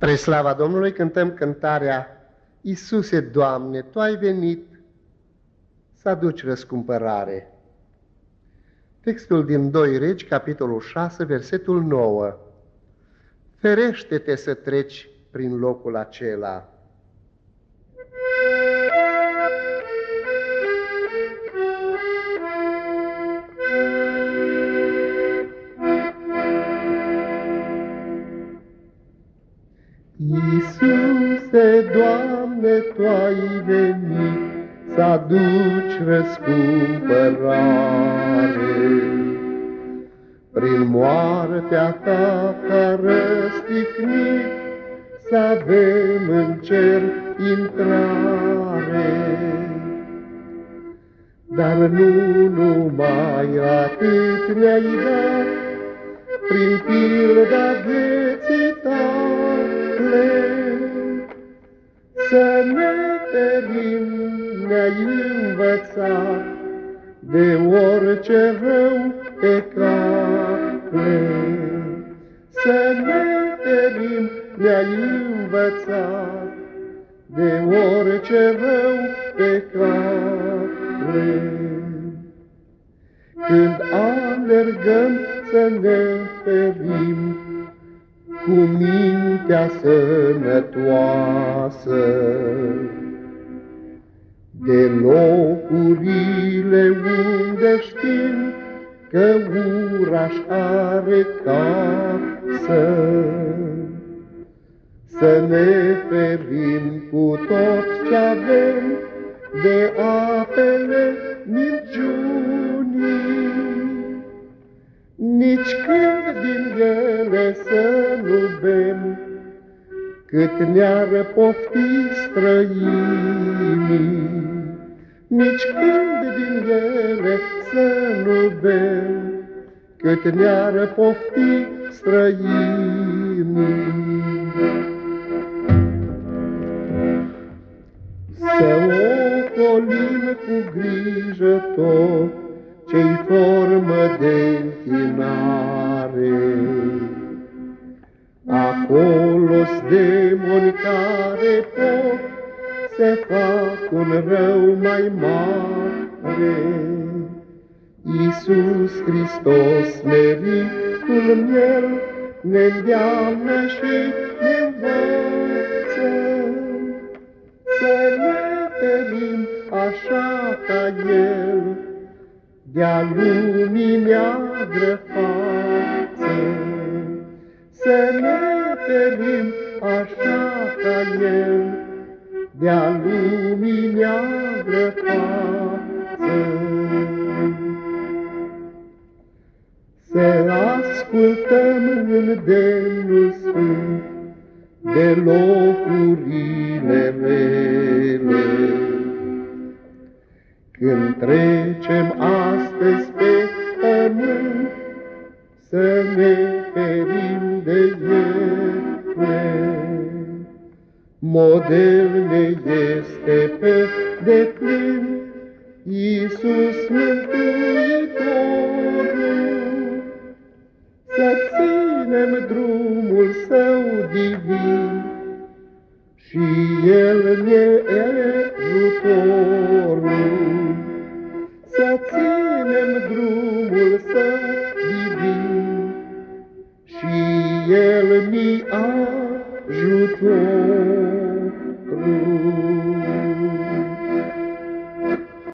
Spre slava Domnului cântăm cântarea Iisuse, Doamne, Tu ai venit să aduci răscumpărare. Textul din 2 Regi, capitolul 6, versetul 9. Ferește-te să treci prin locul acela. Iisuse, Doamne, Tu ai venit să aduci răscumpărare. Prin moartea Ta ca răstignit să avem în cer intrare. Dar nu numai atât ne-ai dat, prin pilda vieții Tale, să ne ferim, ne-ai învățat de orice rău pe cale. Să ne ferim, ne-ai învățat de orice rău pe cale. Când alergăm să ne ferim, cu mintea sănătoasă, de locurile unde știm că uraș are casă. Să ne ferim cu tot ce avem de apele minciunii, nici când din ele să nu bem, cât ne-ar pofti străinii. Nici când din ele să nu bem, cât ne-ar pofti străinii. Să ocolim cu grijă tot ce-i formă de închinare. Acolo-s demoni care pot să fac un rău mai mare. Iisus Hristos, meritul miel, ne-ndeamnă și ne-nvăță să ne ferim așa ca El, de-a lumii neagră față. Să ne ferim așa ca El, de-a lumii neagră față. Să ascultăm îndemnul sfânt de locurile rele. Când trecem astăzi pe pământ, să ne ferim de ele. Model ne este pe deplin Iisus Mântuitorul. Să ținem drumul Său divin și El ne ajutorul. Să ținem drumul Său divin și El ni ajutor.